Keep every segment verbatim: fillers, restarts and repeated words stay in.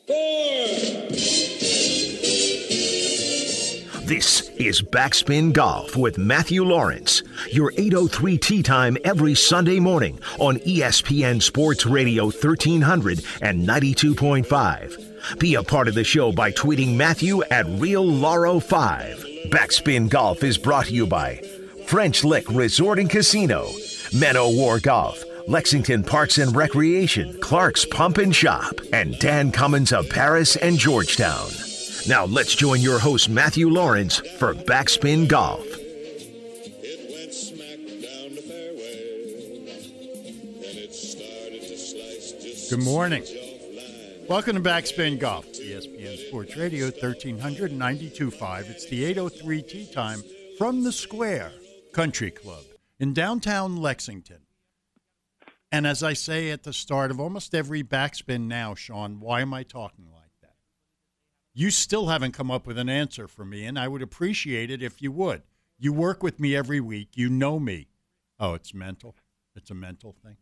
four. This is Backspin Golf with Matthew Lawrence, your eight oh three tee time every Sunday morning on E S P N Sports Radio thirteen hundred and ninety-two point five. Be a part of the show by tweeting Matthew at Real Lauro five. Backspin Golf is brought to you by French Lick Resort and Casino, Meadow War Golf, Lexington Parks and Recreation, Clark's Pump and Shop, and Dan Cummins of Paris and Georgetown. Now let's join your host, Matthew Lawrence, for Backspin Golf. It went smack down the fairway, and it started to slice just Good morning. off line. Welcome to Backspin Golf, E S P N Sports Radio thirteen ninety-two point five. It's the eight oh three tee time from the Square Country Club in downtown Lexington. And as I say at the start of almost every backspin now, Sean, why am I talking like that? You still haven't come up with an answer for me, and I would appreciate it if you would. You work with me every week. You know me. Oh, it's mental? It's a mental thing?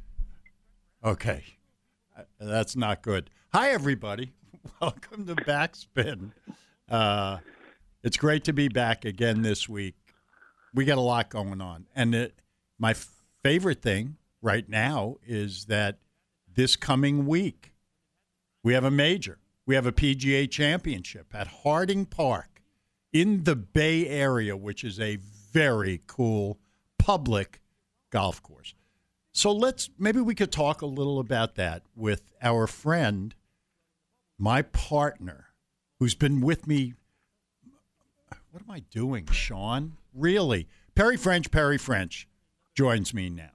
Okay. Uh, That's not good. Hi, everybody. Welcome to Backspin. Uh, it's great to be back again this week. We got a lot going on. And it, my f- favorite thing right now is that this coming week, we have a major. We have a P G A championship at Harding Park in the Bay Area, which is a very cool public golf course. So let's, maybe we could talk a little about that with our friend, my partner, who's been with me. What am I doing, Sean? Really? Perry French, Perry French joins me now.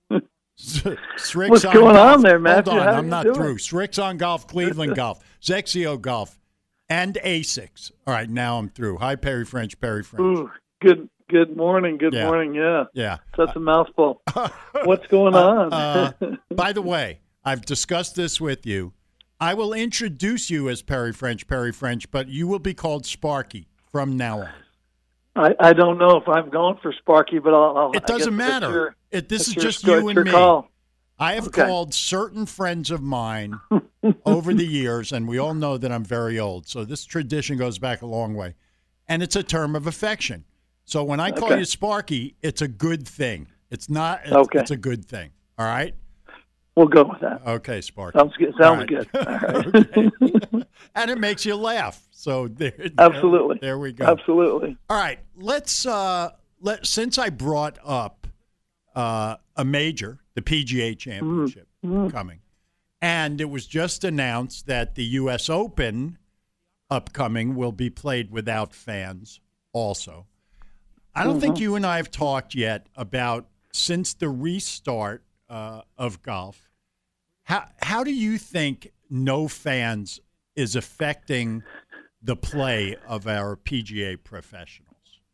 Srix What's on going golf. on there, Matthew? Hold on, How I'm you not doing? through. Srix on golf, Cleveland golf, Zexio golf, and Asics. All right, now I'm through. Hi, Perry French, Perry French. Ooh, good good morning. Good Yeah. morning. Yeah. Yeah. That's a mouthful. What's going on? Uh, by the way, I've discussed this with you. I will introduce you as Perry French, Perry French, but you will be called Sparky from now on. I, I don't know if I'm going for Sparky, but I'll. I'll It I guess doesn't that's matter. your- It, this that's is your just score- you and your me. call. I have Okay. called certain friends of mine over the years, and we all know that I'm very old, so this tradition goes back a long way. And it's a term of affection. So when I call Okay. you Sparky, it's a good thing. It's not, it's, Okay. it's a good thing. All right? We'll go with that. Okay, Sparky. Sounds good. All Sounds right. good. All right. Okay. And it makes you laugh. So there, there- Absolutely. there we go. Absolutely. All right, let's uh, let since I brought up uh, a major, the P G A Championship coming, and it was just announced that the U S Open upcoming will be played without fans. Also, I don't think you and I have talked yet about since the restart uh, of golf. How how do you think no fans is affecting the play of our P G A professionals?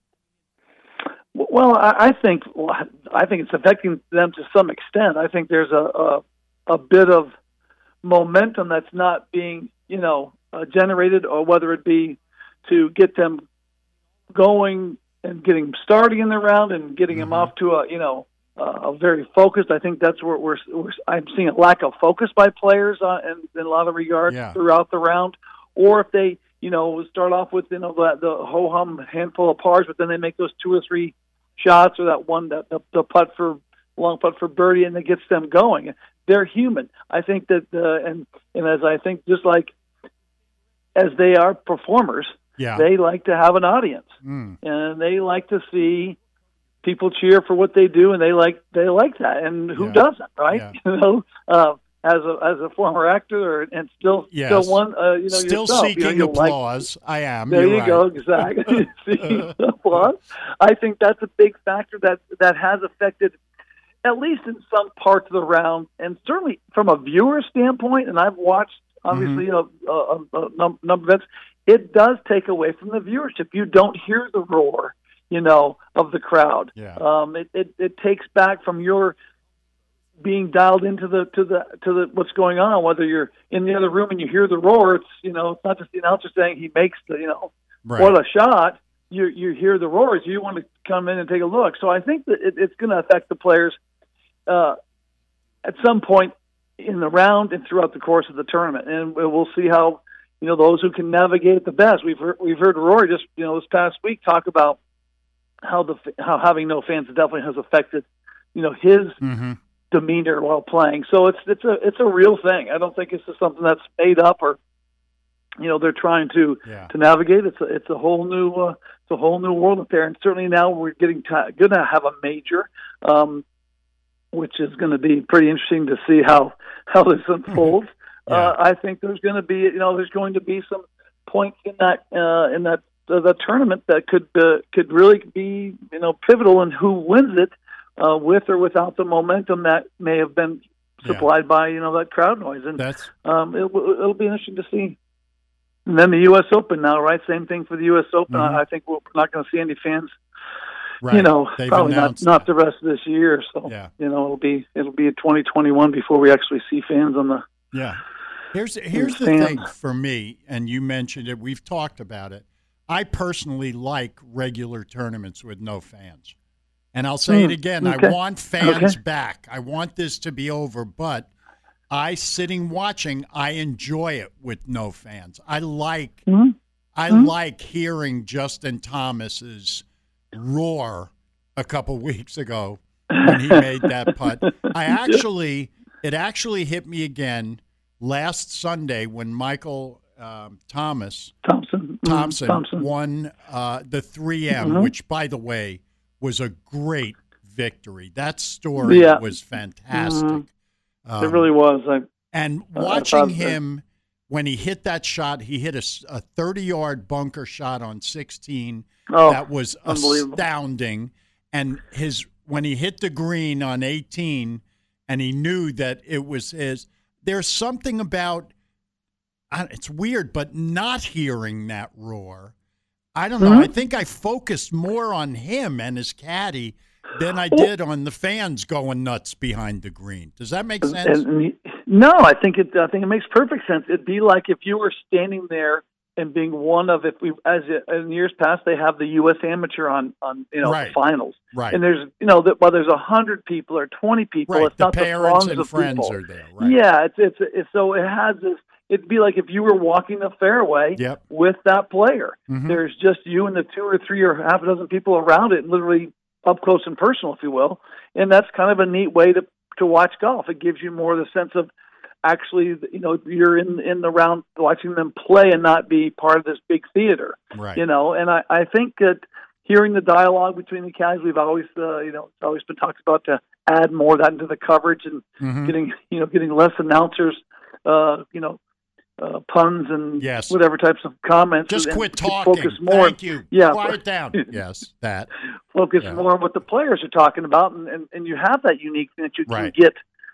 Well, I I think well, I think it's affecting them to some extent. I think there's a a, a bit of momentum that's not being, you know, uh, generated, or whether it be to get them going and getting them starting in the round and getting them off to a, you know, uh, a very focused. I think that's where we're, we're I'm seeing a lack of focus by players uh, in, in a lot of regards Yeah. throughout the round. Or if they, you know, start off with, you know, the, the ho hum handful of pars, but then they make those two or three shots, or that one that the, the putt for long putt for birdie, and it gets them going. They're human. I think that, uh, and and as I think, just like as they are performers, Yeah. they like to have an audience, Mm. and they like to see people cheer for what they do, and they like they like that. And who Yeah. doesn't, right? Yeah. You know, uh, as a as a former actor, or, and still Yes. still one, uh, you know, Still yourself, you know, seeking you like- applause. I am. there You're you right. go, exactly. See, applause. I think that's a big factor that that has affected, at least in some parts of the round, and certainly from a viewer standpoint. And I've watched obviously Mm-hmm. a, a, a num- number of events. It does take away from the viewership. You don't hear the roar, you know, of the crowd. Yeah. Um, it, it it takes back from your being dialed into the to the to the what's going on. Whether you're in the other room and you hear the roar, it's, you know, it's not just the announcer saying he makes the, you know, Right. what a shot. You you hear the roars. You want to come in and take a look. So I think that it, it's going to affect the players uh, at some point in the round and throughout the course of the tournament. And we'll see how, you know, those who can navigate it the best. We've heard, we've heard Rory just, you know, this past week talk about how the how having no fans definitely has affected, you know, his mm-hmm. demeanor while playing. So it's it's a it's a real thing. I don't think it's just something that's made up or, you know, they're trying to yeah. to navigate. It's a, it's a whole new uh, it's a whole new world up there. And certainly now we're getting t- going to have a major, um, which is going to be pretty interesting to see how how this unfolds. yeah. uh, I think there's going to be you know there's going to be some points in that uh, in that uh, the tournament that could uh, could really be you know pivotal in who wins it, uh, with or without the momentum that may have been supplied yeah. by you know that crowd noise. And That's... um, it, it'll be interesting to see. And then the U S Open now, right? Same thing for the U S Open. Mm-hmm. I think we're not going to see any fans. Right. You know, They've probably not, not the rest of this year. So yeah. you know, it'll be it'll be twenty twenty-one before we actually see fans on the. Yeah. Here's here's the fans. thing for me, and you mentioned it. We've talked about it. I personally like regular tournaments with no fans, and I'll say mm, it again. Okay. I want fans okay. back. I want this to be over, but. I sitting watching, I enjoy it with no fans. I like mm-hmm. I mm-hmm. like hearing Justin Thomas's roar a couple weeks ago when he made that putt. I actually it actually hit me again last Sunday when Michael um, Thomas Thompson Thompson, Thompson. won uh, the three M, mm-hmm. which by the way was a great victory. That story yeah. was fantastic. Mm-hmm. Um, it really was. I, and uh, watching him when he hit that shot, he hit a thirty-yard bunker shot on sixteen. Oh, that was astounding. And his when he hit the green on eighteen, and he knew that it was his. There's something about it's weird, but not hearing that roar. I don't know. Mm-hmm. I think I focused more on him and his caddy than I did on the fans going nuts behind the green. Does that make sense? And, and, no, I think it. I think it makes perfect sense. It'd be like if you were standing there and being one of, if we, as in years past, they have the U S Amateur on, on you know, right. the finals, right? And there's, you know, that while there's a hundred people or twenty people, right. it's the not parents the and of friends people. are there, right? Yeah, it's, it's it's so it has this. It'd be like if you were walking the fairway yep. with that player. Mm-hmm. There's just you and the two or three or half a dozen people around it, literally up close and personal, if you will. And that's kind of a neat way to to watch golf. It gives you more of the sense of actually, you know, you're in in the round watching them play and not be part of this big theater. Right. You know, and I, I think that hearing the dialogue between the guys, we've always, uh, you know, it's always been talked about to add more of that into the coverage and mm-hmm. getting, you know, getting less announcers, uh, you know, uh, puns and yes. whatever types of comments. Just and, quit and talking. Focus more. Thank you. Yeah. Quiet down. Yes, that. Focus yeah. more on what the players are talking about, and, and, and you have that unique thing that you right. can get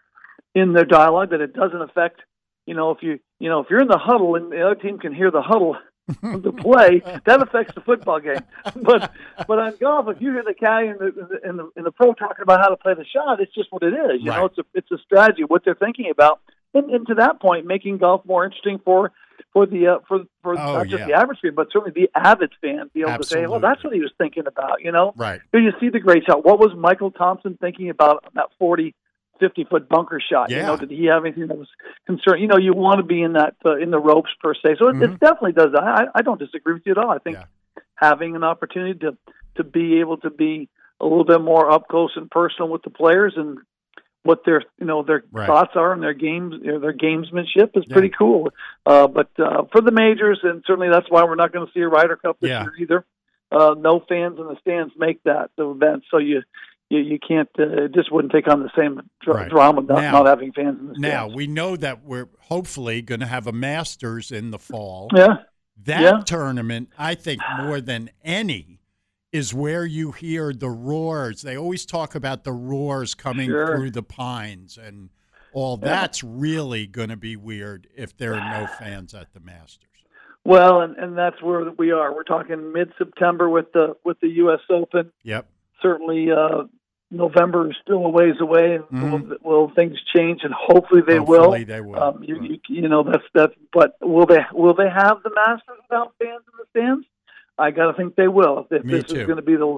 in their dialogue that it doesn't affect, you know, if you, you know, if you're in the huddle and the other team can hear the huddle of the play, that affects the football game. But but on golf, if you hear the guy in the in the in the pro talking about how to play the shot, it's just what it is. You right. know, it's a it's a strategy, what they're thinking about, and, and to that point, making golf more interesting for for the uh, for for oh, not just yeah. the average fan, but certainly the avid fan, be able Absolutely. to say, well, that's what he was thinking about. You know, right? Here you see the great shot. What was Michael Thompson thinking about on that forty, fifty foot bunker shot? Yeah. You know, did he have anything that was concerned? You know, you want to be in that uh, in the ropes per se. So it, mm-hmm. it definitely does that. I, I don't disagree with you at all. I think yeah. having an opportunity to to be able to be a little bit more up close and personal with the players and what their you know their right. thoughts are and their games you know, their gamesmanship is yeah. pretty cool. Uh, but uh, for the majors, and certainly that's why we're not going to see a Ryder Cup this yeah. year either. Uh, no fans in the stands make that the event, so you you, you can't. Uh, it just wouldn't take on the same dra- right. drama not, now, not having fans in the stands. Now we know that we're hopefully going to have a Masters in the fall. Yeah, that yeah. tournament, I think, more than any, is where you hear the roars. They always talk about the roars coming sure. through the pines and all. Yeah. That's really going to be weird if there are no fans at the Masters. Well, and, and that's where we are. We're talking mid-September with the with the U S Open. Yep. Certainly, uh, November is still a ways away. And mm-hmm. will, will things change? And hopefully they hopefully will. They will. Um, you, you, you know that's that's. But will they will they have the Masters without fans in the stands? I got to think they will. If Me this too. is going to be the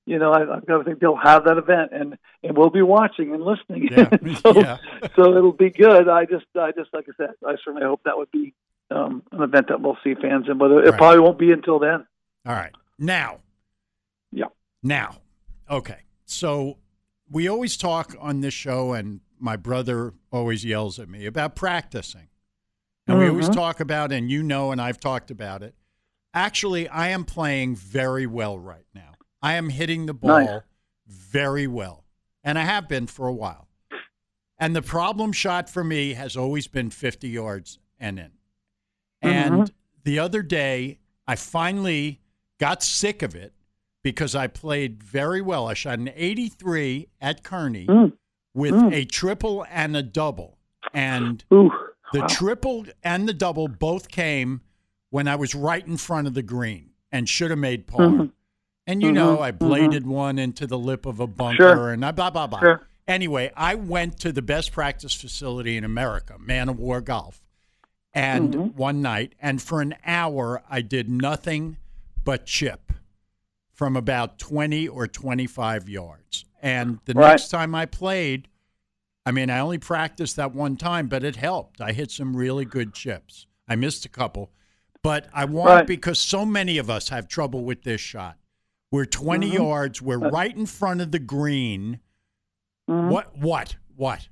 you know, I, I think they'll have that event, and, and we'll be watching and listening. Yeah. so, yeah. so it'll be good. I just, I just, like I said, I certainly hope that would be um, an event that we'll see fans in, but it Right. probably won't be until then. All right. Now. Yeah. Now. Okay. So we always talk on this show, and my brother always yells at me about practicing. And mm-hmm. we always talk about, and you know, and I've talked about it. Actually, I am playing very well right now. I am hitting the ball nice. very well, and I have been for a while. And the problem shot for me has always been fifty yards and in. And mm-hmm. the other day, I finally got sick of it because I played very well. I shot an eighty-three at Kearney mm. with mm. a triple and a double. And Ooh, the wow. triple and the double both came when I was right in front of the green and should have made par. Mm-hmm. And, you mm-hmm. know, I bladed mm-hmm. one into the lip of a bunker sure. and I blah, blah, blah. Sure. Anyway, I went to the best practice facility in America, Man of War Golf, and mm-hmm. one night. And for an hour, I did nothing but chip from about twenty or twenty-five yards. And the right. next time I played, I mean, I only practiced that one time, but it helped. I hit some really good chips. I missed a couple. But I want, right. because so many of us have trouble with this shot. We're twenty mm-hmm. yards. We're right in front of the green. Mm-hmm. What? What? What?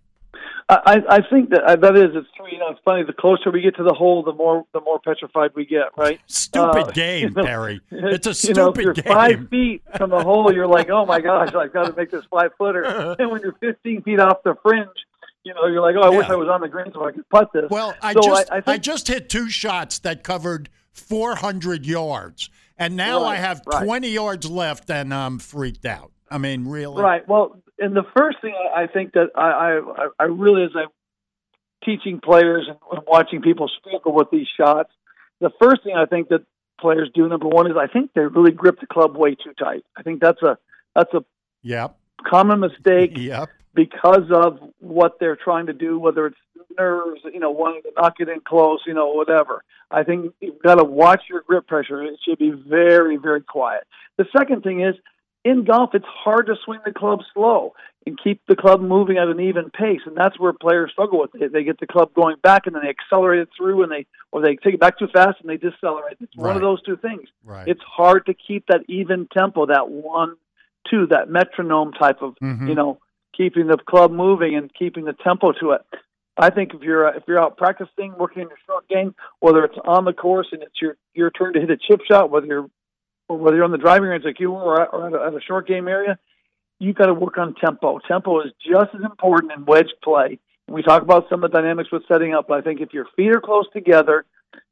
I, I think that uh, that is it's true. You know, it's funny. The closer we get to the hole, the more the more petrified we get. Right? Stupid uh, game, you know, Perry. It's a stupid you know, if you're game. Five feet from the hole, you're like, oh my gosh, I've got to make this five footer. And when you're fifteen feet off the fringe, you know, you're like, oh, I yeah. wish I was on the green so I could putt this. Well, I so just I, I, think, I just hit two shots that covered four hundred yards, and now right, I have right. twenty yards left, and I'm freaked out. I mean, really. Right. Well, and the first thing I think that I I, I really, as I'm teaching players and watching people struggle with these shots, the first thing I think that players do, number one, is I think they really grip the club way too tight. I think that's a that's a yep. common mistake yep. because of what they're trying to do, whether it's nerves, you know, wanting to knock it in close, you know, whatever. I think you've got to watch your grip pressure. It should be very, very quiet. The second thing is, in golf, it's hard to swing the club slow and keep the club moving at an even pace, and that's where players struggle with it. They get the club going back, and then they accelerate it through, and they or they take it back too fast, and they decelerate. It's right. one of those two things. Right. It's hard to keep that even tempo, that one, two, that metronome type of, mm-hmm. you know, keeping the club moving and keeping the tempo to it. I think if you're if you're out practicing, working in your short game, whether it's on the course and it's your your turn to hit a chip shot, whether you're or whether you're on the driving range like you were, or at, or at, a, at a short game area, you've got to work on tempo. Tempo is just as important in wedge play. We talk about some of the dynamics with setting up, but I think if your feet are close together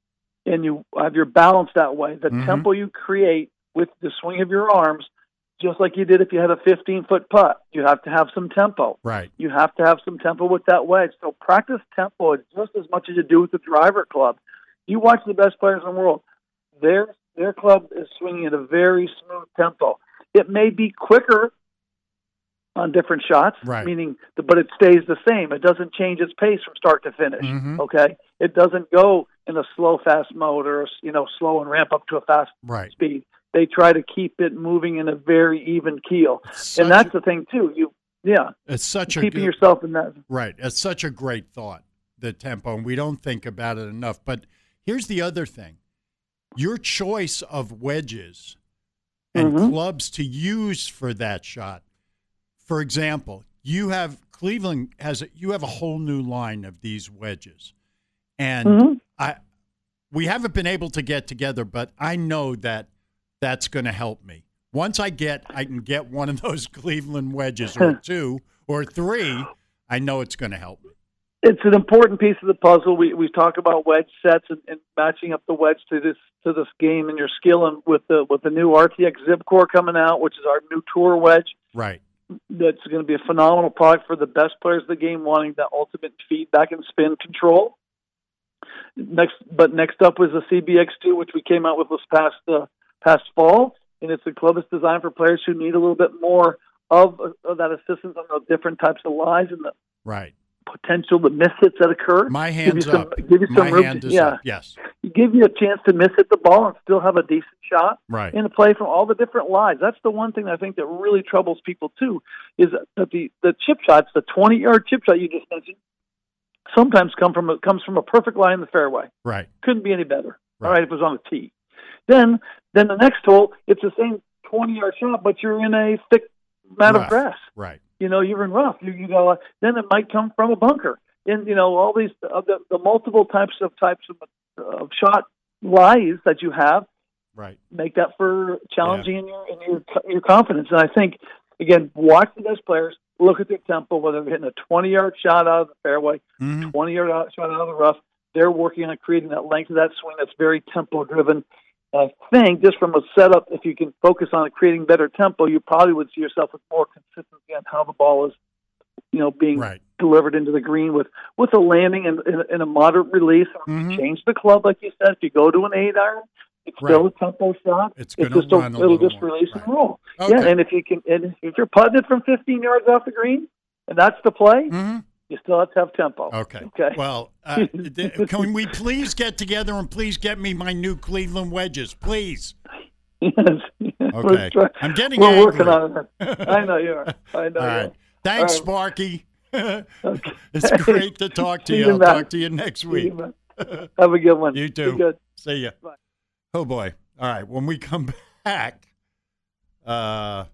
and you have your balance that way, the mm-hmm. tempo you create with the swing of your arms, just like you did if you had a fifteen-foot putt, you have to have some tempo. Right. You have to have some tempo with that wedge. So practice tempo just as much as you do with the driver club. You watch the best players in the world. Their their club is swinging at a very smooth tempo. It may be quicker on different shots, right. meaning, the, but it stays the same. It doesn't change its pace from start to finish. Mm-hmm. Okay, it doesn't go in a slow fast mode or you know slow and ramp up to a fast right. speed. They try to keep it moving in a very even keel, such and that's a, the thing too. You, yeah, it's such keeping a, yourself in that. Right, it's such a great thought, the tempo, and we don't think about it enough. But here's the other thing: your choice of wedges and mm-hmm. clubs to use for that shot. For example, you have Cleveland has a, you have a whole new line of these wedges, and mm-hmm. I we haven't been able to get together, but I know that. That's going to help me. Once I get, I can get one of those Cleveland wedges or two or three, I know it's going to help me. It's an important piece of the puzzle. We we talk about wedge sets and, and matching up the wedge to this to this game and your skill, and with the with the new R T X Zip Core coming out, which is our new tour wedge. Right. That's going to be a phenomenal product for the best players of the game wanting the ultimate feedback and spin control. Next, but next up was the C B X two, which we came out with this past. Uh, past fall, and it's a club that's designed for players who need a little bit more of, of that assistance on the different types of lies and the right. potential, the mishits that occur. My hands give you some, up. Give you some My room hand to, is yeah. up, yes. Give give you a chance to miss hit the ball and still have a decent shot right. in a play from all the different lies. That's the one thing I think that really troubles people too, is that the, the chip shots, the twenty-yard chip shot you just mentioned, sometimes come from a, comes from a perfect line in the fairway. Right. Couldn't be any better. Right. All right, if it was on the tee. Then, then the next hole, it's the same twenty-yard shot, but you're in a thick mat Rough. of grass. Right. You know, you're in rough. You, you go. Then it might come from a bunker. And you know, all these uh, the, the multiple types of types of, of shot lies that you have. Right. Make that for challenging yeah. in your in your your confidence. And I think again, watch the best players. Look at their tempo. Whether they're hitting a twenty-yard shot out of the fairway, mm-hmm. twenty-yard shot out of the rough, they're working on creating that length of that swing that's very tempo driven. I think just from a setup, if you can focus on creating better tempo, you probably would see yourself with more consistency on how the ball is, you know, being right. delivered into the green with, with a landing and, and, and a moderate release. Mm-hmm. Change the club, like you said. If you go to an eight iron, it's right. still a tempo shot. It's, it's just a, it'll just more. release right. and roll. Okay. Yeah, and if you can, and if you're putting it from fifteen yards off the green, and that's the play. Mm-hmm. You still have to have tempo. Okay. Okay. Well, uh, can we please get together and please get me my new Cleveland wedges, please? Yes. Okay. I'm getting We're angry. working on it. I know you are. I know All you right. are. Thanks, All Sparky. Okay. It's great to talk to See you. you, I'll Matt. talk to you next See week. you, have a good one. You too. Be good. See ya. Bye. Oh, boy. All right. When we come back, uh,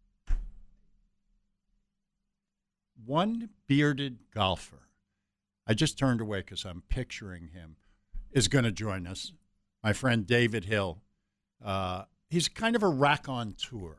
one bearded golfer, I just turned away because I'm picturing him, is going to join us. My friend David Hill. Uh, he's kind of a rack on tour.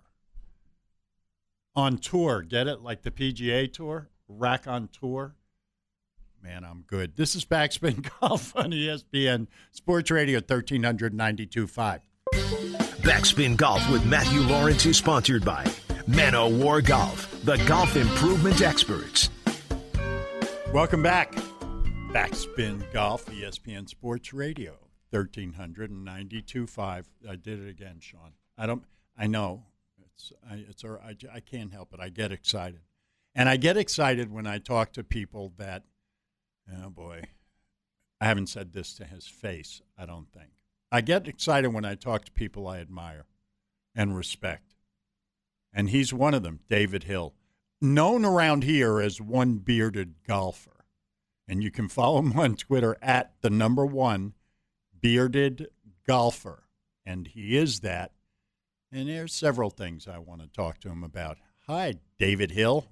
On tour, get it? Like the P G A Tour? Rack on tour? Man, I'm good. This is Backspin Golf on E S P N Sports Radio thirteen ninety-two point five. Backspin Golf with Matthew Lawrence is sponsored by Man O' War Golf, the golf improvement experts. Welcome back. Backspin Golf, E S P N Sports Radio thirteen ninety-two point five. I did it again, Sean. I don't. I know. It's. I, it's. I, I can't help it. I get excited, and I get excited when I talk to people that. Oh boy, I haven't said this to his face. I don't think. I get excited when I talk to people I admire and respect, and he's one of them. David Hill, known around here as one bearded golfer, and you can follow him on Twitter at the number one bearded golfer, and he is that. And there's several things I want to talk to him about. Hi, David Hill.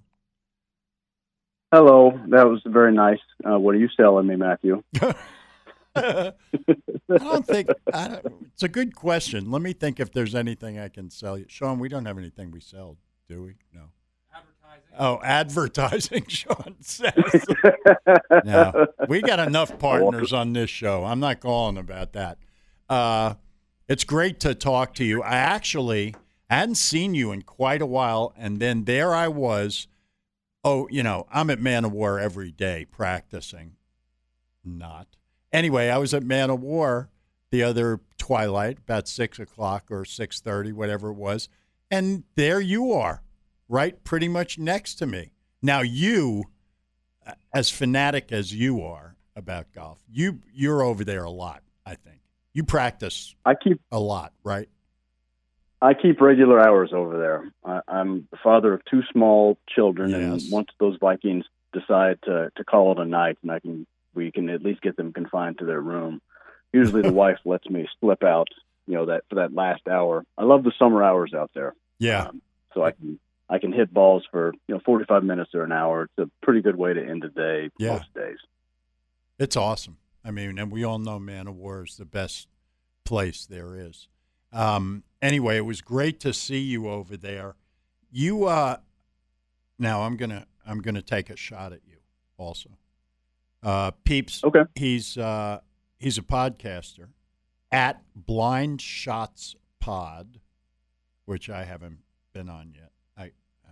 Hello. That was very nice. Uh, what are you selling me, Matthew? I don't think I don't, it's a good question. Let me think if there's anything I can sell you. Sean, we don't have anything we sell, do we? No. Advertising. Oh, advertising, Sean says. No, we got enough partners on this show. I'm not calling about that. Uh, it's great to talk to you. I actually hadn't seen you in quite a while, and then there I was. Oh, you know, I'm at Man of War every day practicing. Not. Anyway, I was at Man of War the other twilight, about six o'clock or six thirty, whatever it was, and there you are, right pretty much next to me. Now, you, as fanatic as you are about golf, you, you're over there a lot, I think. You practice I keep a lot, right? I keep regular hours over there. I, I'm the father of two small children, Yes. and once those Vikings decide to, to call it a night, and I can we can at least get them confined to their room. Usually, the wife lets me slip out, you know, that for that last hour. I love the summer hours out there. Yeah. Um, so I can I can hit balls for you know forty-five minutes or an hour. It's a pretty good way to end the day Yeah. most days. It's awesome. I mean, and we all know Man of War is the best place there is. Um, anyway, it was great to see you over there. You, uh, now I'm gonna I'm gonna take a shot at you also, uh, Peeps. Okay. He's uh, he's a podcaster at Blind Shots Pod, which I haven't been on yet. I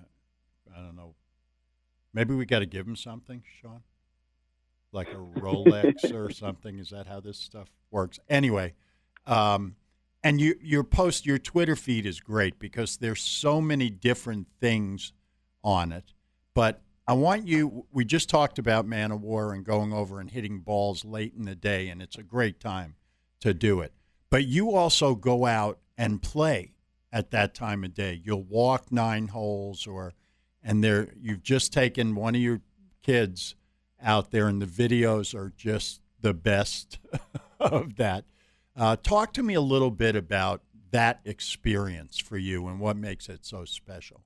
I, I don't know. Maybe we got to give him something, Sean, like a Rolex or something. Is that how this stuff works? Anyway. Um, And you, your post, your Twitter feed is great because there's so many different things on it. But I want you, we just talked about Man of War and going over and hitting balls late in the day, and it's a great time to do it. But you also go out and play at that time of day. You'll walk nine holes, or and there you've just taken one of your kids out there, and the videos are just the best of that. Uh, talk to me a little bit about that experience for you and what makes it so special.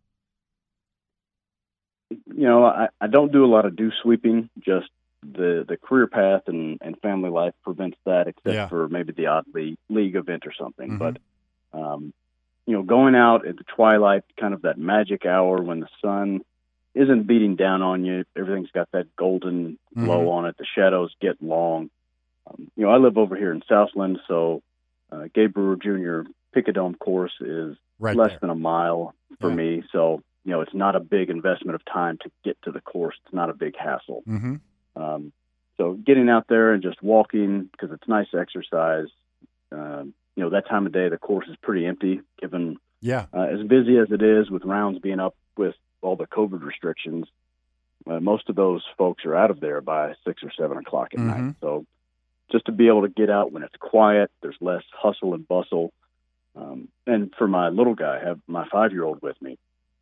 You know, I, I don't do a lot of dew sweeping. Just the, the career path and, and family life prevents that, except Yeah. for maybe the odd league, league event or something. Mhm. But, um, you know, going out at the twilight, kind of that magic hour when the sun isn't beating down on you, everything's got that golden glow Mhm. on it, the shadows get long. Um, you know, I live over here in Southland, so uh, Gabe Brewer Junior Picadome course is Right less there. than a mile for Yeah. me. So, you know, it's not a big investment of time to get to the course. It's not a big hassle. Mm-hmm. Um, so getting out there and just walking, because it's nice exercise. Um, you know, that time of day, the course is pretty empty, given Yeah. uh, as busy as it is with rounds being up with all the COVID restrictions. Uh, most of those folks are out of there by six or seven o'clock at Mhm. night. So just to be able to get out when it's quiet, there's less hustle and bustle. Um, and for my little guy, I have my five-year-old with me.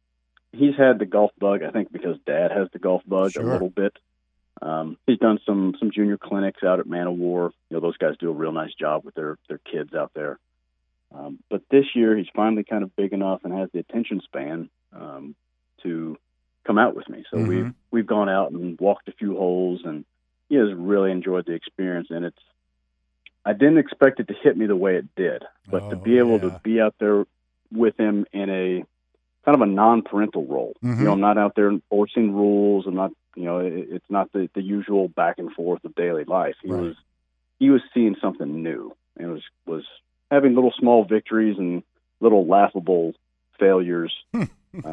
He's had the golf bug, I think, because Dad has the golf bug Sure. a little bit. Um, he's done some some junior clinics out at Man of War. You know, those guys do a real nice job with their their kids out there. Um, but this year, he's finally kind of big enough and has the attention span um, to come out with me. So Mhm. we've we've gone out and walked a few holes, and he has really enjoyed the experience. And it's I didn't expect it to hit me the way it did, but to Oh, be able yeah. to be out there with him in a kind of a non-parental role. Mhm. You know, I'm not out there enforcing rules. I'm not, you know, it, it's not the, the usual back and forth of daily life. He Right. was he was seeing something new, and was was having little small victories and little laughable failures, um,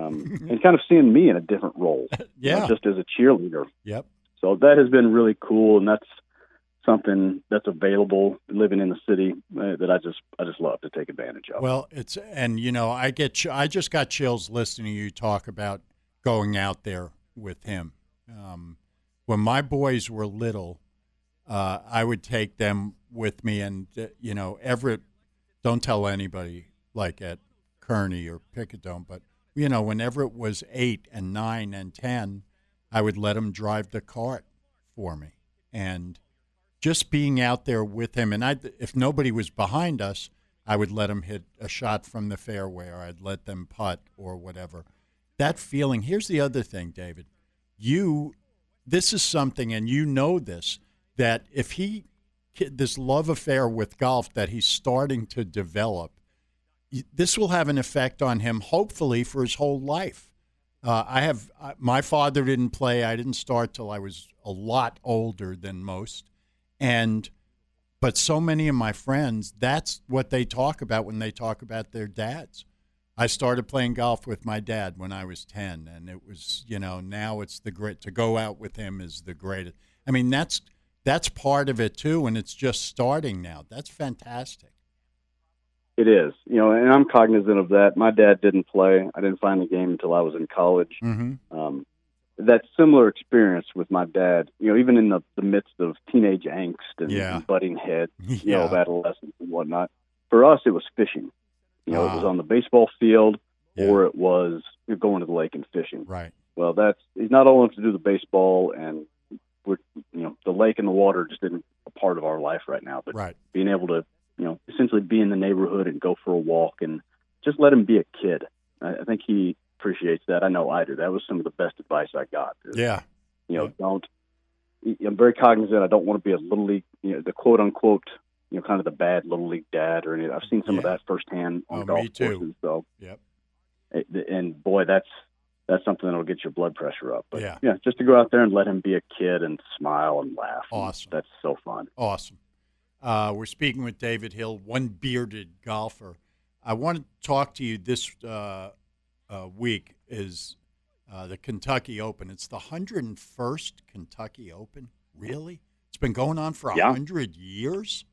and kind of seeing me in a different role, you know, Yeah. just as a cheerleader. Yep. So that has been really cool, and that's something that's available living in the city uh, that I just I just love to take advantage of. Well, it's and you know I get ch- I just got chills listening to you talk about going out there with him. Um, when my boys were little, uh, I would take them with me, and uh, you know Everett. Don't tell anybody like at Kearney or Picadome, but you know when Everett was eight and nine and ten, I would let him drive the cart for me, and just being out there with him, and I, if nobody was behind us, I would let him hit a shot from the fairway, or I'd let them putt or whatever. That feeling. Here's the other thing, David. You, this is something, and you know this, that if he, this love affair with golf that he's starting to develop, this will have an effect on him, hopefully, for his whole life. Uh, I have, uh, my father didn't play. I didn't start till I was a lot older than most. And, but so many of my friends, that's what they talk about when they talk about their dads. I started playing golf with my dad when I was ten, and it was, you know, now it's the great, to go out with him is the greatest. I mean, that's, that's part of it too, and it's just starting now. That's fantastic. It is, you know, and I'm cognizant of that. My dad didn't play. I didn't find the game until I was in college. Mm-hmm. Um, that similar experience with my dad, you know, even in the, the midst of teenage angst and, Yeah. and butting heads, you Yeah. know, of adolescence and whatnot. For us, it was fishing. You know, Ah. it was on the baseball field, Yeah. or it was you're going to the lake and fishing. Right. Well, that's he's not old enough to do the baseball, and we're, you know, the lake and the water just isn't a part of our life right now. But Right. being able to, you know, essentially be in the neighborhood and go for a walk and just let him be a kid. I, I think he appreciates that. I know I do. That was some of the best advice I got. Yeah. You know, Yeah. don't. I'm very cognizant. I don't want to be a little league, you know, the quote unquote, you know, kind of the bad little league dad or anything. I've seen some of Yeah. that firsthand on Oh, golf me too. courses. So, Yep. it- and boy, that's that's something that'll get your blood pressure up. But Yeah. yeah, just to go out there and let him be a kid and smile and laugh. Awesome. That's so fun. Awesome. Uh, we're speaking with David Hill, one bearded golfer. I want to talk to you this uh, uh, week is uh, the Kentucky Open. It's the one hundred first Kentucky Open. Really? It's been going on for Yeah. one hundred years?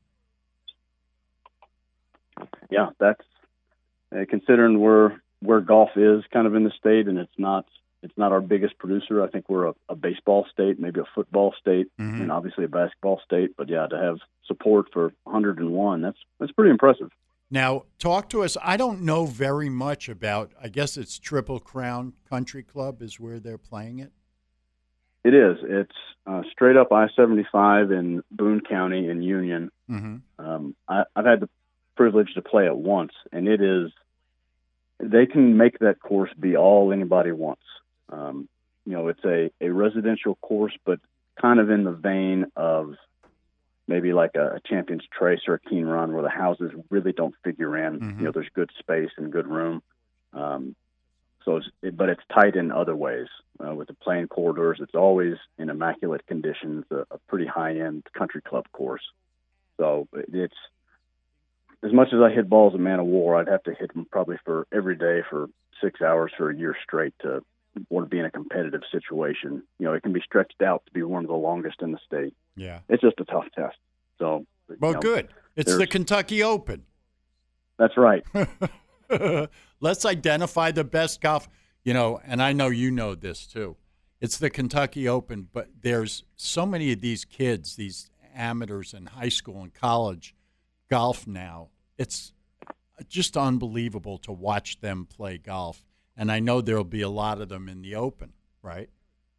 Yeah, that's uh, considering where where golf is kind of in the state, and it's not it's not our biggest producer. I think we're a, a baseball state, maybe a football state, Mhm. and obviously a basketball state. But yeah, to have support for one hundred one, that's that's pretty impressive. Now, talk to us. I don't know very much about, I guess it's Triple Crown Country Club is where they're playing it. It is. It's uh, straight up I seventy-five in Boone County in Union. Mm-hmm. Um, I, I've had the privilege to play it once, and it is, they can make that course be all anybody wants. Um, you know, it's a, a residential course, but kind of in the vein of maybe like a, a Champions Trace or a Keen Run, where the houses really don't figure in. Mm-hmm. You know, there's good space and good room. Um, so, it's, it, but it's tight in other ways. Uh, with the playing corridors, it's always in immaculate conditions, a, a pretty high-end country club course. So it's, as much as I hit balls a man of war, I'd have to hit them probably for every day for six hours for a year straight to want to be in a competitive situation. You know, it can be stretched out to be one of the longest in the state. Yeah. It's just a tough test. So, Well, you know, good. It's the Kentucky Open. That's right. Let's identify the best golf, you know, and I know you know this too. It's the Kentucky Open, but there's so many of these kids, these amateurs in high school and college golf now. It's just unbelievable to watch them play golf. And I know there'll be a lot of them in the Open, right?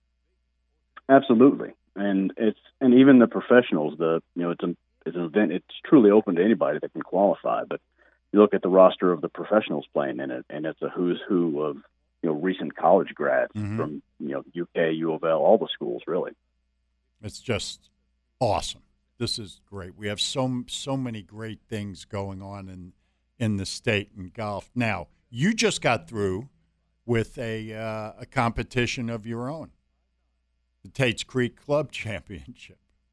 Absolutely. And it's, and even the professionals, the, you know, it's an, it's an event, it's truly open to anybody that can qualify. But you look at the roster of the professionals playing in it, and it's a who's who of, you know, recent college grads Mhm. from, you know, U K, U of L, all the schools, really. It's just awesome. This is great. We have so so many great things going on in in the state in golf. Now, you just got through with a uh, a competition of your own, the Tates Creek Club Championship.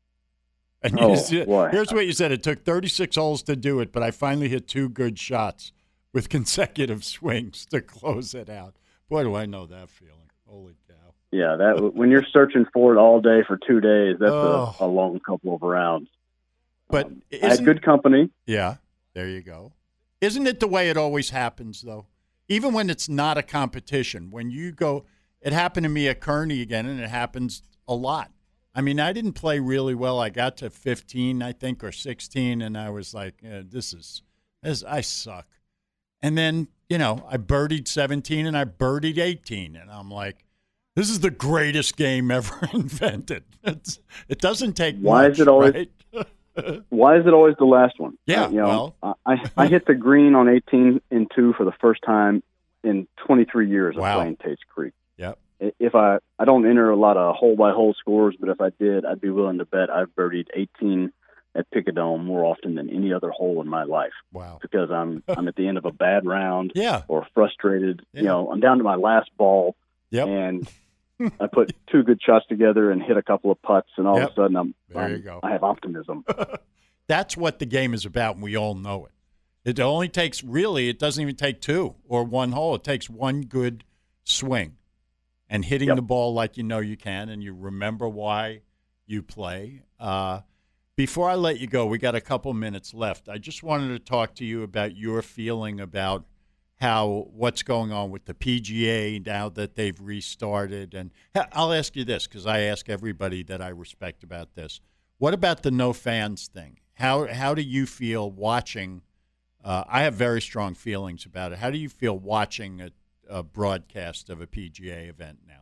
And Oh, you said, boy. here's what you said: it took thirty-six holes to do it, but I finally hit two good shots with consecutive swings to close it out. Boy, do I know that feeling! Holy cow! Yeah, that when you're searching for it all day for two days, that's Oh. a, a long couple of rounds. But Um, I had isn't- good company. Yeah, there you go. Isn't it the way it always happens, though? Even when it's not a competition, when you go, it happened to me at Kearney again, and it happens a lot. I mean, I didn't play really well. I got to fifteen, I think, or sixteen, and I was like, eh, this is, this, I suck. And then, you know, I birdied seventeen, and I birdied eighteen, and I'm like, this is the greatest game ever invented. It's, it doesn't take Why much, is it always- right? Why is it always the last one? Yeah, Uh, you know, well. I I hit the green on eighteen and two for the first time in twenty-three years of Wow. playing Tates Creek. Yep. I- If I I don't enter a lot of hole by hole scores, but if I did, I'd be willing to bet I've birdied eighteen at Picadome more often than any other hole in my life, Wow. because I'm I'm at the end of a bad round Yeah. or frustrated. Yeah. You know, I'm down to my last ball, Yep. and I put two good shots together and hit a couple of putts, and all Yep. of a sudden I'm, There I'm you go. I have optimism. That's what the game is about, and we all know it. It only takes, really, it doesn't even take two or one hole. It takes one good swing and hitting Yep. the ball like you know you can, and you remember why you play. Uh, before I let you go, we got a couple minutes left. I just wanted to talk to you about your feeling about how what's going on with the P G A now that they've restarted. And I'll ask you this, because I ask everybody that I respect about this. What about the no fans thing? How how do you feel watching? Uh, I have very strong feelings about it. How do you feel watching a, a broadcast of a P G A event now?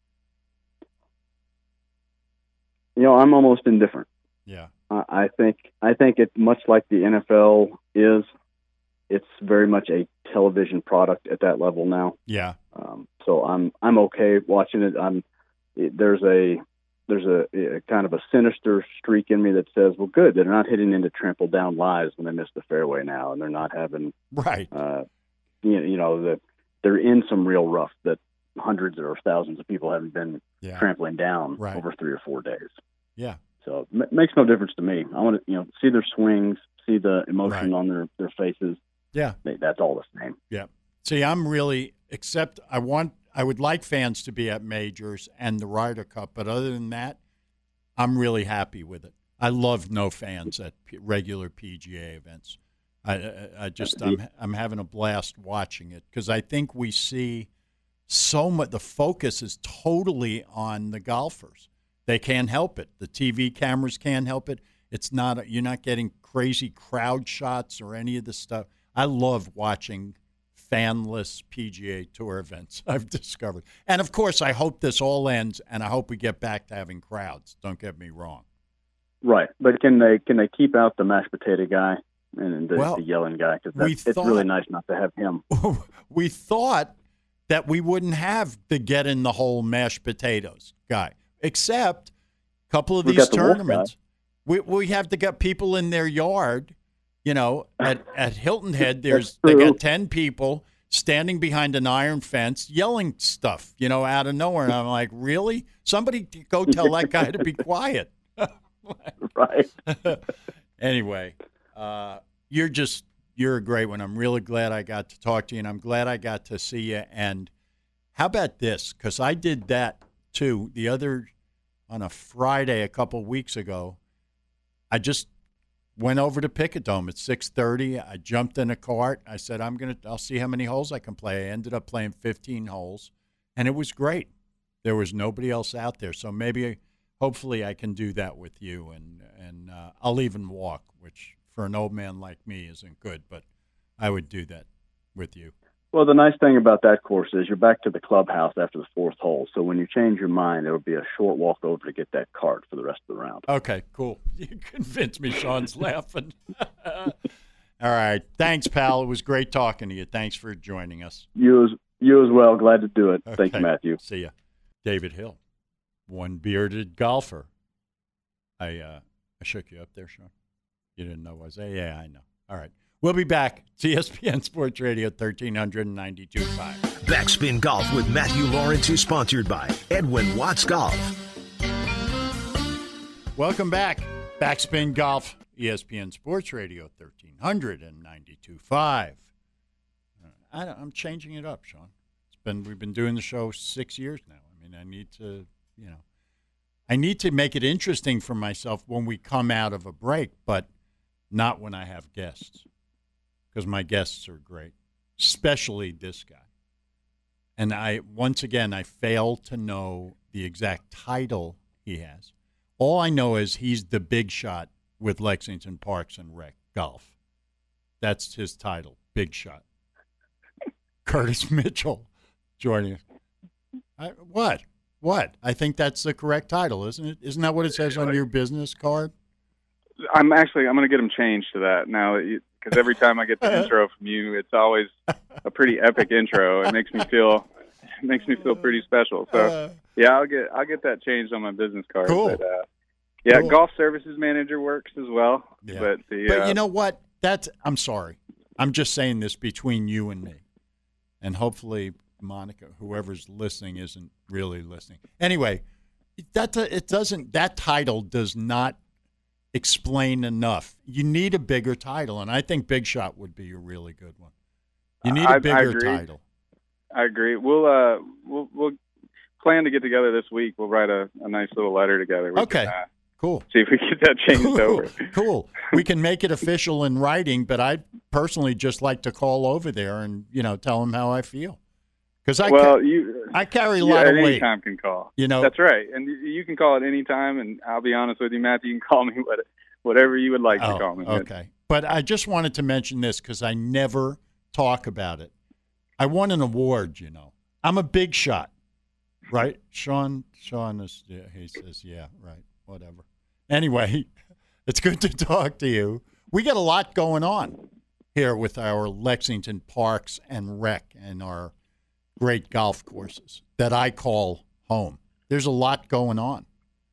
You know, I'm almost indifferent. Yeah. I I think I think it's much like the N F L is. It's very much a television product at that level now. Yeah. Um, so I'm I'm okay watching it. I'm it, there's a there's a, a kind of a sinister streak in me that says, well, good, they're not hitting into trampled down lies when they miss the fairway now, and they're not having Right. uh, you know, you know that they're in some real rough that hundreds or thousands of people haven't been Yeah. trampling down Right. over three or four days. Yeah. So it m- makes no difference to me. I want to, you know, see their swings, see the emotion Right. on their, their faces. Yeah. They, that's all the same. Yeah. See, I'm really, except I want, I would like fans to be at majors and the Ryder Cup, but other than that, I'm really happy with it. I love no fans at P- regular P G A events. I, I, I just, I'm, I'm having a blast watching it because I think we see so much, the focus is totally on the golfers. They can't help it. The T V cameras can't help it. It's not, you're not getting crazy crowd shots or any of this stuff. I love watching fanless P G A Tour events, I've discovered. And, of course, I hope this all ends, and I hope we get back to having crowds. Don't get me wrong. Right. But can they can they keep out the mashed potato guy and the, well, the yelling guy? Because it's thought, really nice not to have him. We thought that we wouldn't have the get-in-the-hole mashed potatoes guy, except a couple of we these the tournaments. We we have to get people in their yard. You know, at, at Hilton Head, there's they got ten people standing behind an iron fence yelling stuff, you know, out of nowhere. And I'm like, really? Somebody go tell that guy to be quiet. Right. Anyway, uh, you're just, you're a great one. I'm really glad I got to talk to you, and I'm glad I got to see you. And how about this? Because I did that, too, the other, on a Friday a couple weeks ago. I just went over to Picadome at six thirty. I jumped in a cart. I said, I'm going to, I'll see how many holes I can play. I ended up playing fifteen holes, and it was great. There was nobody else out there. So maybe, hopefully I can do that with you, and, and uh, I'll even walk, which for an old man like me isn't good, but I would do that with you. Well, the nice thing about that course is you're back to the clubhouse after the fourth hole. So when you change your mind, it'll be a short walk over to get that cart for the rest of the round. Okay, cool. You convinced me. Sean's laughing. All right. Thanks, pal. It was great talking to you. Thanks for joining us. You as, you as well. Glad to do it. Okay. Thank you, Matthew. See ya. David Hill, one bearded golfer. I uh, I shook you up there, Sean. You didn't know was I? Yeah, I know. All right. We'll be back. E S P N Sports Radio, thirteen ninety-two point five. Backspin Golf with Matthew Lawrence is sponsored by Edwin Watts Golf. Welcome back. Backspin Golf, E S P N Sports Radio, thirteen ninety-two point five. I don't, I'm changing it up, Sean. It's been we've been doing the show six years now. I mean, I need to, you know, I need to make it interesting for myself when we come out of a break, but not when I have guests. Because my guests are great, especially this guy. And I, once again, I fail to know the exact title he has. All I know is he's the big shot with Lexington Parks and Rec Golf. That's his title, big shot. Curtis Mitchell joining us. I, what? What? I think that's the correct title, isn't it? Isn't that what it says on your business card? I'm actually, I'm going to get them changed to that now, because every time I get the intro from you, it's always a pretty epic intro. It makes me feel, it makes me feel pretty special. So yeah, I'll get, I'll get that changed on my business card. Cool. But, uh, yeah, cool. Golf services manager works as well. Yeah. But the, but uh, you know what? That's, I'm sorry. I'm just saying this between you and me, and hopefully Monica, whoever's listening, isn't really listening. Anyway, that it doesn't. That title does not explain enough. You need a bigger title, and I think Big Shot would be a really good one. You need a bigger I, I agree. title. I agree. We'll uh we'll we'll plan to get together this week. We'll write a, a nice little letter together. We Okay. Can, uh, Cool. see if we can get that changed Cool. over. Cool. We can make it official in writing, but I'd personally just like to call over there and, you know, tell them how I feel. Because I, well, ca- you, I carry a yeah, lot of at weight. any time can call. You know, That's right. And you- you can call at any time, and I'll be honest with you, Matthew, you can call me what, whatever you would like oh, to call me. Okay. But I just wanted to mention this because I never talk about it. I won an award, you know. I'm a big shot, right? Sean, Sean is, yeah, he says, yeah, right, whatever. Anyway, it's good to talk to you. We got a lot going on here with our Lexington Parks and Rec and our great golf courses that I call home. There's a lot going on.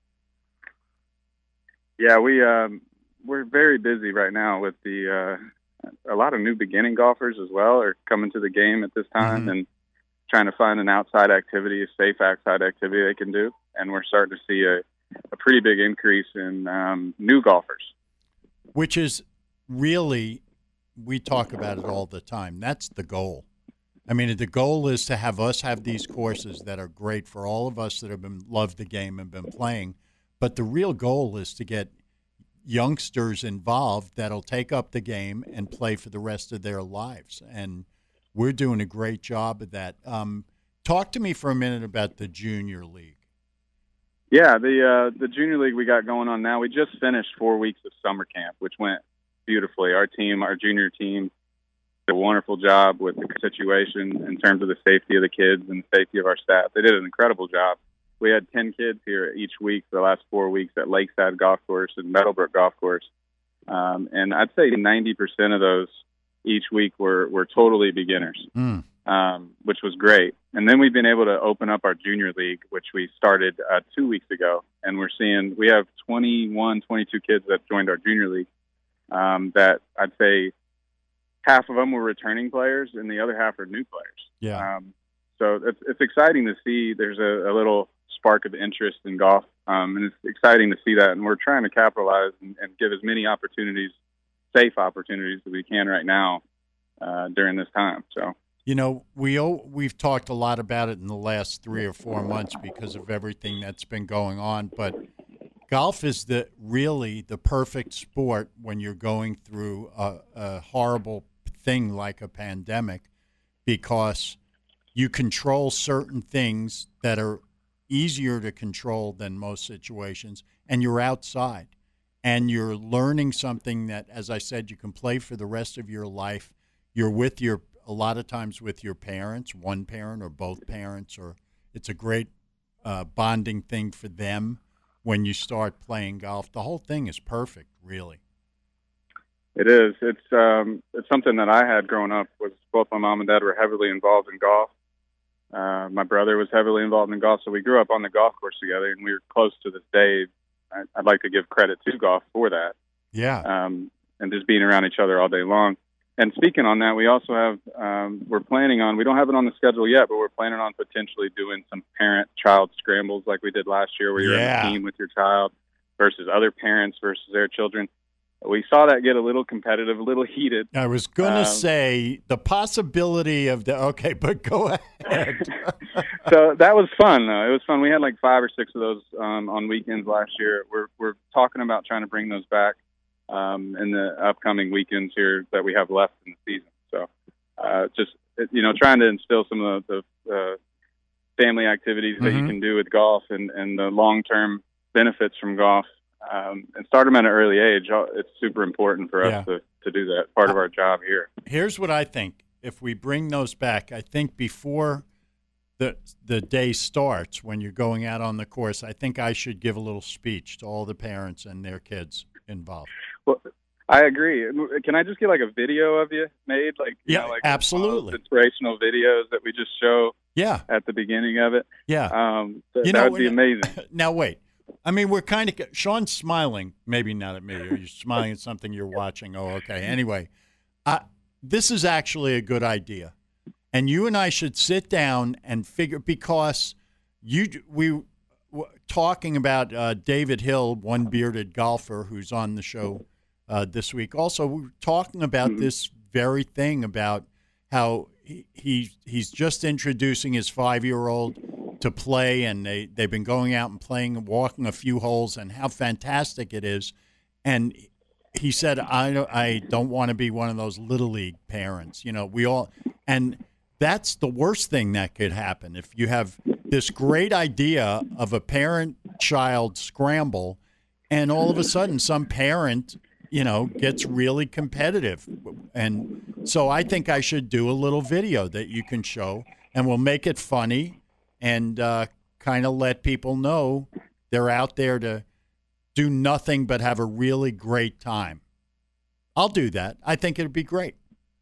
Yeah, we um, we're very busy right now with the uh, a lot of new beginning golfers as well are coming to the game at this time Mm-hmm. and trying to find an outside activity, a safe outside activity they can do, and we're starting to see a, a pretty big increase in um, new golfers. Which is really, we talk about it all the time. That's the goal. I mean, the goal is to have us have these courses that are great for all of us that have been loved the game and been playing. But the real goal is to get youngsters involved that'll take up the game and play for the rest of their lives. And we're doing a great job of that. Um, talk to me for a minute about the junior league. Yeah, the uh, the junior league we got going on now. We just finished four weeks of summer camp, which went beautifully. Our team, our junior team, did a wonderful job with the situation in terms of the safety of the kids and the safety of our staff. They did an incredible job. We had ten kids here each week for the last four weeks at Lakeside Golf Course and Meadowbrook Golf Course. Um, and I'd say ninety percent of those each week were, were totally beginners, mm. um, which was great. And then we've been able to open up our junior league, which we started uh, two weeks ago. And we're seeing we have twenty-one, twenty-two kids that joined our junior league um, that I'd say half of them were returning players and the other half are new players. Yeah. Um, so it's, it's exciting to see there's a, a little spark of interest in golf. Um, and it's exciting to see that. And we're trying to capitalize and, and give as many opportunities, safe opportunities as we can right now uh, during this time. So, you know, we we've talked a lot about it in the last three or four months because of everything that's been going on. But golf is the really the perfect sport when you're going through a, a horrible thing like a pandemic, because you control certain things that are easier to control than most situations, and you're outside and you're learning something that, as I said, you can play for the rest of your life. You're with your, a lot of times with your parents, one parent or both parents, or it's a great uh, bonding thing for them when you start playing golf. The whole thing is perfect, really. It is. It's um, it's something that I had growing up. Was both my mom and dad were heavily involved in golf. Uh, my brother was heavily involved in golf, so we grew up on the golf course together, and we were close to this day. I, I'd like to give credit to golf for that. Yeah. Um, and just being around each other all day long. And speaking on that, we also have, um, we're planning on, we don't have it on the schedule yet, but we're planning on potentially doing some parent-child scrambles like we did last year, where you're yeah. in a team with your child versus other parents versus their children. We saw that get a little competitive, a little heated. I was going to um, say the possibility of the, okay, but go ahead. So that was fun, though. It was fun. We had like five or six of those um, on weekends last year. We're we're talking about trying to bring those back um, in the upcoming weekends here that we have left in the season. So uh, just, you know, trying to instill some of the, the uh, family activities mm-hmm. that you can do with golf and, and the long-term benefits from golf. Um, and start them at an early age. It's super important for us yeah. to, to do that, part of our job here. Here's what I think. If we bring those back, I think before the the day starts, when you're going out on the course, I think I should give a little speech to all the parents and their kids involved. Well, I agree. Can I just get like a video of you made? Like, you yeah, know, like absolutely. Inspirational videos that we just show yeah. at the beginning of it. Yeah. Um, th- you that know, would be amazing. Now, wait. I mean, we're kind of – Sean's smiling. Maybe not at me. Or you're smiling at something you're watching. Oh, okay. Anyway, uh, this is actually a good idea. And you and I should sit down and figure – because you we were talking about uh, David Hill, one bearded golfer who's on the show uh, this week. Also, we were talking about mm-hmm. this very thing about how he, he he's just introducing his five-year-old – to play, and they, they've been going out and playing and walking a few holes, and how fantastic it is. And he said, I don't, I don't want to be one of those little league parents. You know, we all – and that's the worst thing that could happen. If you have this great idea of a parent-child scramble, and all of a sudden some parent, you know, gets really competitive. And so I think I should do a little video that you can show, and we'll make it funny and uh, kind of let people know they're out there to do nothing but have a really great time. I'll do that. I think it'd be great.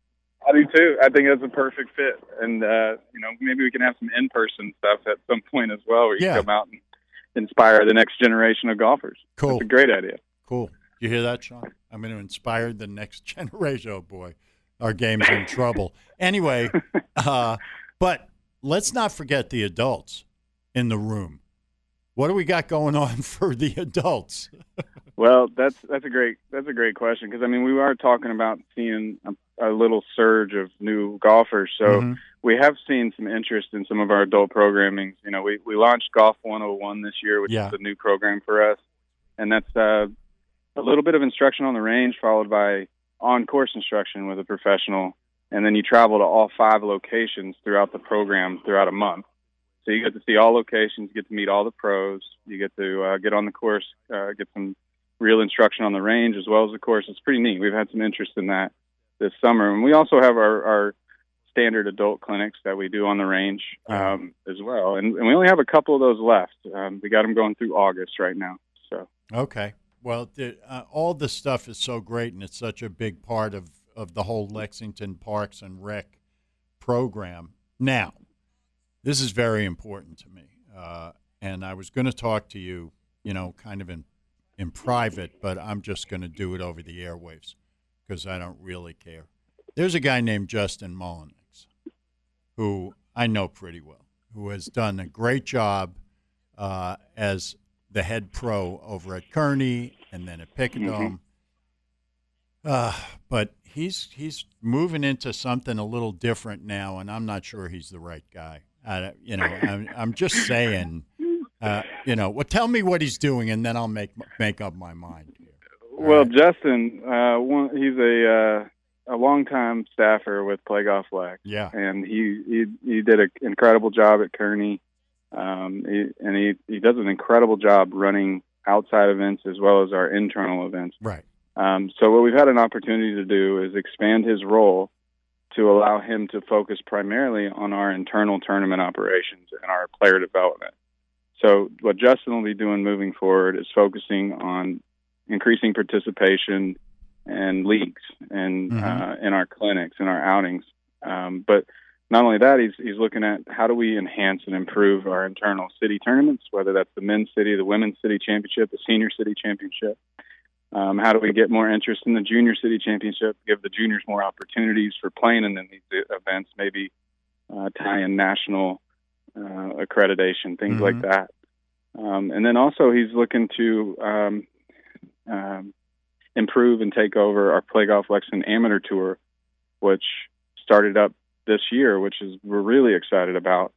I do too. I think that's a perfect fit. And, uh, you know, maybe we can have some in-person stuff at some point as well, where you yeah. come out and inspire the next generation of golfers. Cool. That's a great idea. Cool. You hear that, Sean? I'm going to inspire the next generation. Oh, boy. Our game's in trouble. Anyway, uh, but let's not forget the adults in the room. What do we got going on for the adults? Well, that's that's a great that's a great question, because I mean, we are talking about seeing a, a little surge of new golfers. So mm-hmm. we have seen some interest in some of our adult programming. You know, we we launched Golf one oh one this year, which yeah. is a new program for us, and that's uh, a little bit of instruction on the range followed by on-course instruction with a professional, and then you travel to all five locations throughout the program throughout a month. So you get to see all locations, you get to meet all the pros, you get to uh, get on the course, uh, get some real instruction on the range as well as the course. It's pretty neat. We've had some interest in that this summer. And we also have our, our standard adult clinics that we do on the range um, as well. And, and we only have a couple of those left. Um, we got them going through August right now. So okay. Well, the, uh, all this stuff is so great, and it's such a big part of, of the whole Lexington Parks and Rec program. Now, this is very important to me, uh, and I was going to talk to you, you know, kind of in in private, but I'm just going to do it over the airwaves because I don't really care. There's a guy named Justin Mullenix who I know pretty well, who has done a great job uh, as the head pro over at Kearney and then at Picadome. Mm-hmm. Uh, but he's he's moving into something a little different now, and I'm not sure he's the right guy. I, you know, I'm, I'm just saying, uh, you know, well, tell me what he's doing, and then I'll make make up my mind. Here. Well, right? Justin, uh, one, he's a uh, a longtime staffer with Play Golf Lex. Yeah, and he he, he did an incredible job at Kearney, um, he, and he he does an incredible job running outside events as well as our internal events. Right. Um, so what we've had an opportunity to do is expand his role to allow him to focus primarily on our internal tournament operations and our player development. So what Justin will be doing moving forward is focusing on increasing participation in leagues and mm-hmm. uh, in our clinics and our outings. Um, but not only that, he's he's looking at how do we enhance and improve our internal city tournaments, whether that's the men's city, the women's city championship, the senior city championship. Um, how do we get more interest in the junior city championship, give the juniors more opportunities for playing in these events, maybe uh, tie in national uh, accreditation, things mm-hmm. like that. Um, and then also he's looking to um, um, improve and take over our Play Golf Lexington Amateur Tour, which started up this year, which is we're really excited about.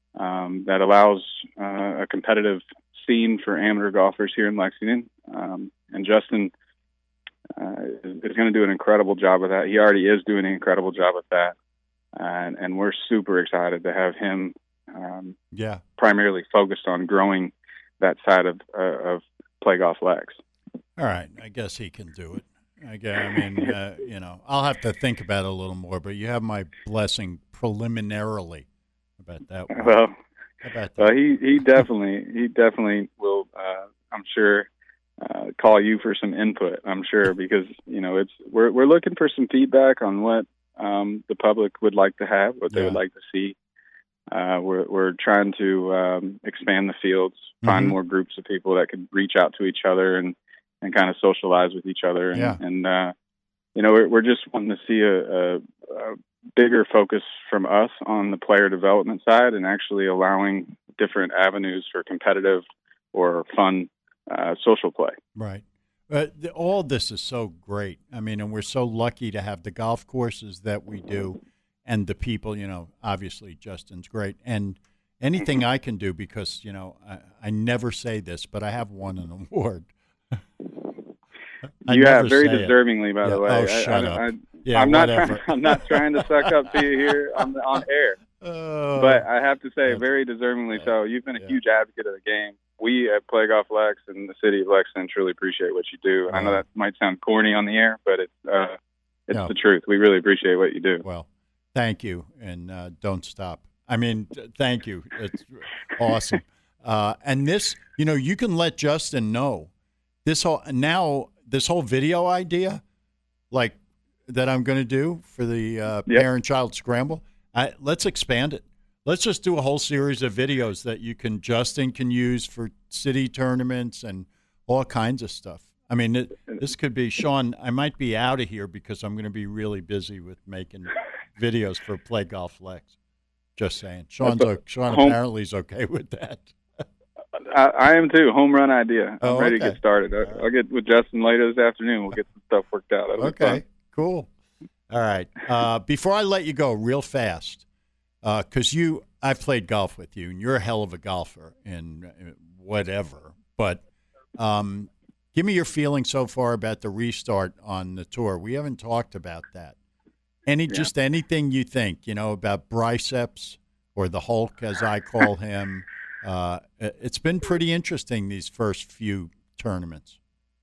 Um, that allows uh, a competitive scene for amateur golfers here in Lexington. Um, and Justin uh, is, is going to do an incredible job with that. He already is doing an incredible job with that. And, and we're super excited to have him um, yeah. primarily focused on growing that side of, uh, of Play Golf Lex. All right. I guess he can do it. I, guess, I mean, uh, you know, I'll have to think about it a little more, but you have my blessing preliminarily about that one. Well, about that? well he, he definitely, he definitely will, uh, I'm sure, uh, call you for some input, I'm sure, because, you know, it's, we're, we're looking for some feedback on what um, the public would like to have, what they yeah. would like to see. Uh, we're, we're trying to um, expand the fields, find mm-hmm. more groups of people that could reach out to each other and, and kind of socialize with each other. And, yeah. and uh, you know, we're, we're just wanting to see a, a, a bigger focus from us on the player development side and actually allowing different avenues for competitive or fun uh, social play. Right. Uh, the, all this is so great. I mean, and we're so lucky to have the golf courses that we do and the people, you know, obviously Justin's great. And anything I can do, because, you know, I, I never say this, but I have won an award. You have very deservingly, it. by yeah. the way. Oh, shut I, up. I, I, yeah, I'm not. whatever. Trying, I'm not trying to suck up to you here on the, on air, uh, but I have to say, very deservingly yeah, so. You've been a yeah. huge advocate of the game. We at Play Golf Lex and the city of Lexington truly appreciate what you do. And uh, I know that might sound corny on the air, but it's uh, it's no. the truth. We really appreciate what you do. Well, thank you, and uh, don't stop. I mean, thank you. It's awesome. Uh, and this, you know, you can let Justin know this whole now. This whole video idea, like that I'm going to do for the uh, yep. parent-child scramble, I, let's expand it. Let's just do a whole series of videos that you can Justin can use for city tournaments and all kinds of stuff. I mean, it, this could be Sean. I might be out of here because I'm going to be really busy with making videos for Play Golf Lex. Just saying, Sean's a, Sean home, apparently is okay with that. I, I am too. Home run idea. I'm oh, ready okay. to get started. I, I'll get with Justin later this afternoon. We'll get some stuff worked out. That'll okay, cool. All right. Uh, before I let you go, real fast, because uh, you, I've played golf with you, and you're a hell of a golfer and whatever. But um, give me your feeling so far about the restart on the tour. We haven't talked about that. Any, yeah. just anything you think, you know, about biceps or the Hulk, as I call him. Uh, it's been pretty interesting these first few tournaments.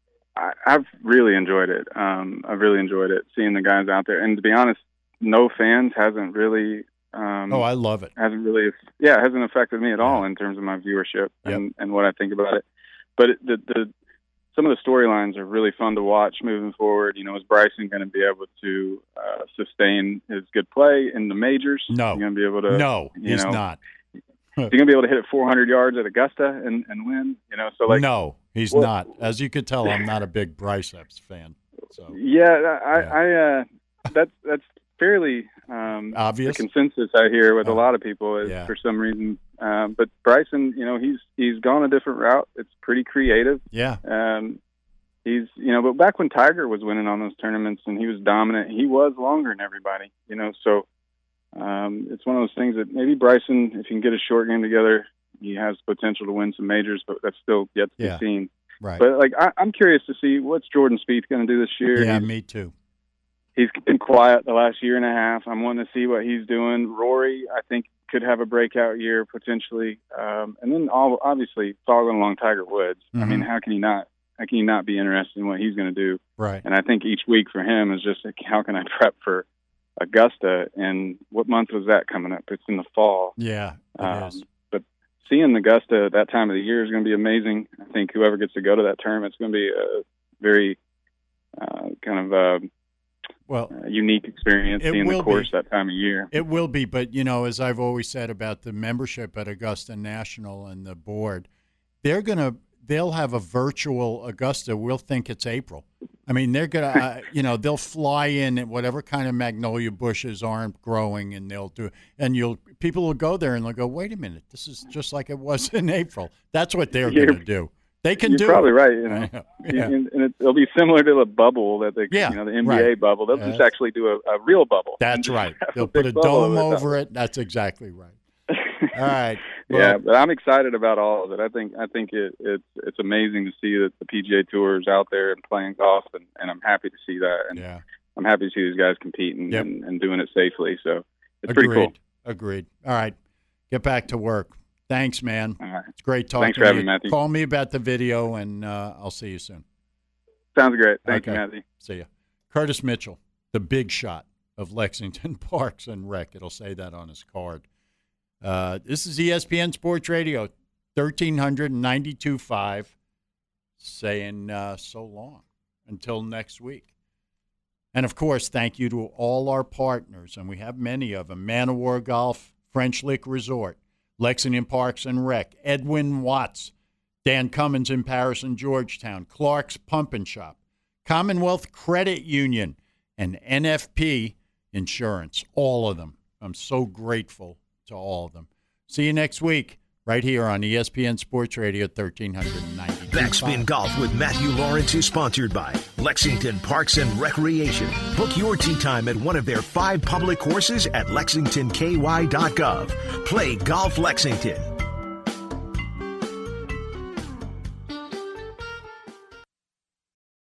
I, I've really enjoyed it. Um, I've really enjoyed it, seeing the guys out there. And to be honest, no fans hasn't really. Um, oh, I love it. Hasn't really, yeah, it hasn't affected me at all in terms of my viewership and, yep. and what I think about it. But it, the the some of the storylines are really fun to watch moving forward. You know, is Bryson going to be able to uh, sustain his good play in the majors? No. He's going to be able to. No, you he's know, not. Is he going to be able to hit it four hundred yards at Augusta and, and win? You know, so like no, he's well, not. As you could tell, I'm not a big Bryce Epps fan. So yeah, I, yeah. I uh, that's that's fairly um, obvious. The consensus I hear with uh, a lot of people is yeah. for some reason. Um, but Bryson, you know, he's he's gone a different route. It's pretty creative. Yeah. Um, he's you know, but back when Tiger was winning on those tournaments and he was dominant, he was longer than everybody. You know, so um, it's one of those things that maybe Bryson, if he can get a short game together, he has potential to win some majors, but that's still yet to yeah. be seen. Right. But like, I, I'm curious to see what's Jordan Spieth going to do this year. Yeah, he's, me too. He's been quiet the last year and a half. I'm wanting to see what he's doing. Rory, I think, could have a breakout year potentially. Um, and then all, obviously following along Tiger Woods. Mm-hmm. I mean, how can he not? How can you not be interested in what he's going to do? Right. And I think each week for him is just like, how can I prep for Augusta? And what month was that coming up? It's in the fall. Yeah, it um, is. But seeing Augusta at that time of the year is going to be amazing. I think whoever gets to go to that tournament is going to be a very uh, kind of uh, well uh, unique experience seeing the course be. that time of year. It will be, but you know, as I've always said about the membership at Augusta National and the board, they're going to they'll have a virtual Augusta. We'll think it's April. I mean, they're going to, uh, you know, they'll fly in at whatever kind of magnolia bushes aren't growing, and they'll do, and you'll, people will go there and they'll go, wait a minute, this is just like it was in April. That's what they're going to do. They can You're do. You're probably it. right. You know, yeah. and, and it'll be similar to the bubble that they, yeah, you know, the N B A right. bubble. They'll yeah. just actually do a, a real bubble. That's right. They'll put a dome over it. That's exactly right. All right. Well, yeah, but I'm excited about all of it. I think I think it, it's it's amazing to see that the P G A Tour is out there and playing golf, and, and I'm happy to see that. And yeah. I'm happy to see these guys competing yep. and, and doing it safely. So it's Agreed. pretty cool. Agreed. All right. Get back to work. Thanks, man. All right. It's great talking Thanks to for having you. me, Matthew. Call me about the video, and uh, I'll see you soon. Sounds great. Thank okay. you, Matthew. See you. Curtis Mitchell, the big shot of Lexington Parks and Rec. It'll say that on his card. Uh, this is E S P N Sports Radio, thirteen ninety-two point five, saying uh, so long until next week. And, of course, thank you to all our partners, and we have many of them: Manowar Golf, French Lick Resort, Lexington Parks and Rec, Edwin Watts, Dan Cummins in Paris and Georgetown, Clark's Pump and Shop, Commonwealth Credit Union, and N F P Insurance, all of them. I'm so grateful to all of them. See you next week right here on E S P N Sports Radio thirteen ninety. Backspin Golf with Matthew Lawrence is sponsored by Lexington Parks and Recreation. Book your tee time at one of their five public courses at lexington k y dot gov. Play Golf Lexington.